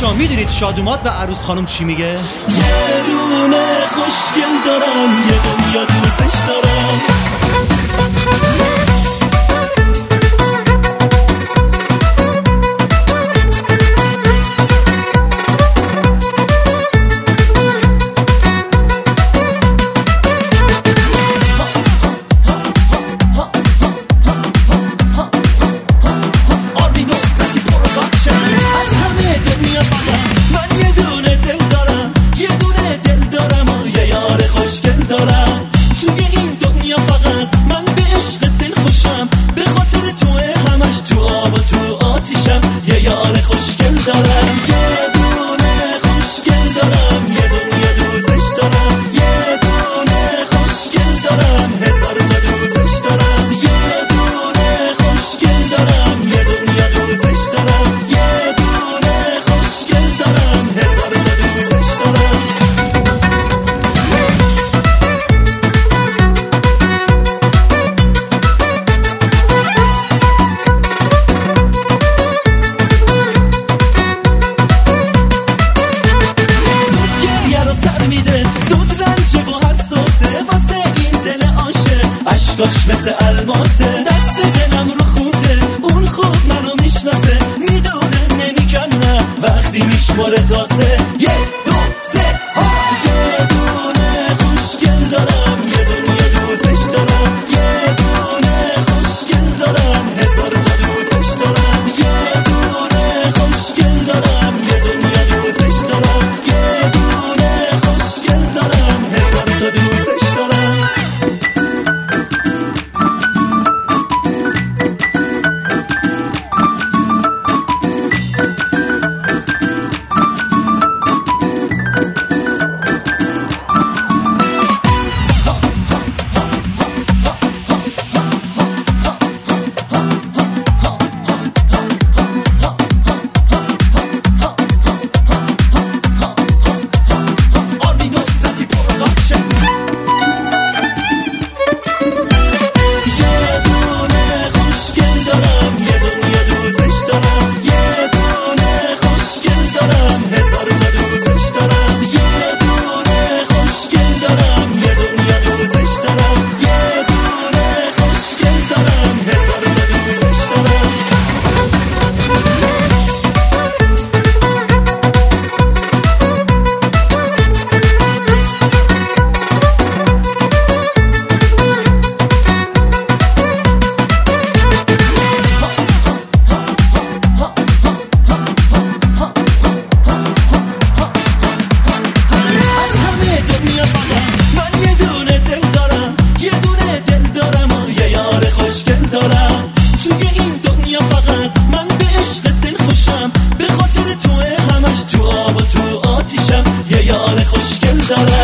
بچه‌ها میدونید شادومات به عروس خانم چی میگه؟ یه دونه خوشگل دارم، یه دنیا دوستش دارم. مثل الماسه، دست دلم رو خورده، اون خوب منو میشناسه، میدونه نمیکنه وقتی میشماره تاسه. یه دو سه ها، یه دونه خوشگل دارم، یه دنیا دوستش دارم، یه دونه خوشگل دارم، هزار تا دوستش دارم، یه دونه خوشگل دارم، یه دنیا دوستش دارم، یه دونه خوشگل دارم، هزار تا دوستش دارم. خوشگل دارم.